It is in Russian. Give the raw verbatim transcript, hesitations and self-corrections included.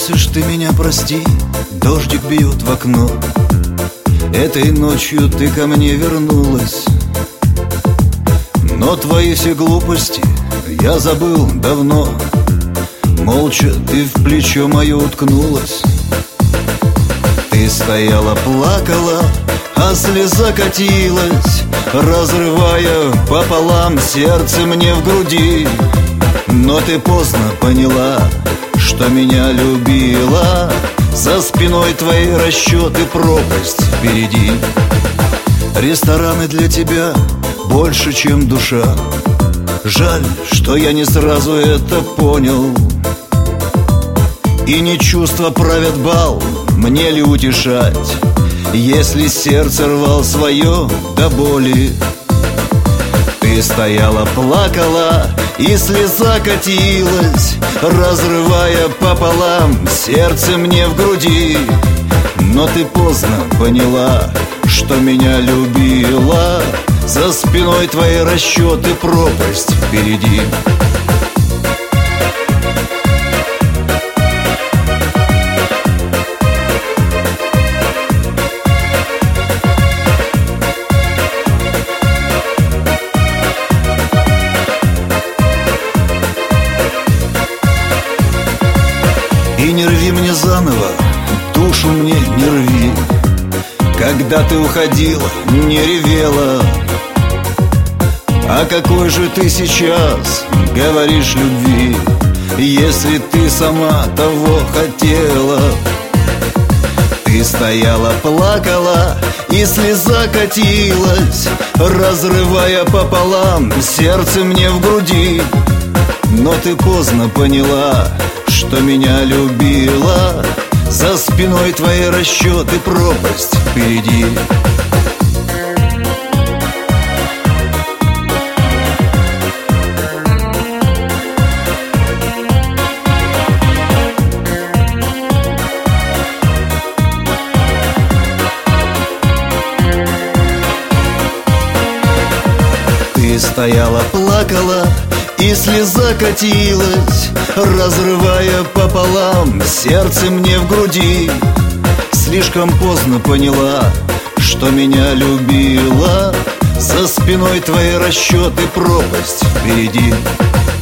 Просишь ты меня прости, дождик бьет в окно. Этой ночью ты ко мне вернулась, но твои все глупости я забыл давно. Молча ты в плечо мое уткнулась. Ты стояла, плакала, а слеза катилась, разрывая пополам сердце мне в груди. Но ты поздно поняла, что меня любила. За спиной твои расчеты, пропасть впереди. Рестораны для тебя больше, чем душа. Жаль, что я не сразу это понял. И не чувства правят бал, мне ли утешать, если сердце рвал свое до боли. Ты стояла, плакала, и слеза катилась, разрывая пополам сердце мне в груди. Но ты поздно поняла, что меня любила. За спиной твои расчеты, пропасть впереди. И не рви мне заново, душу мне не рви. Когда ты уходила, не ревела. А какой же ты сейчас говоришь любви, если ты сама того хотела? Ты стояла, плакала, и слеза катилась, разрывая пополам сердце мне в груди. Но ты поздно поняла, что меня любила. За спиной твои расчеты, пропасть впереди. Ты стояла, плакала, и слеза катилась, разрывая пополам сердце мне в груди. Слишком поздно поняла, что меня любила. За спиной твои расчеты, пропасть впереди.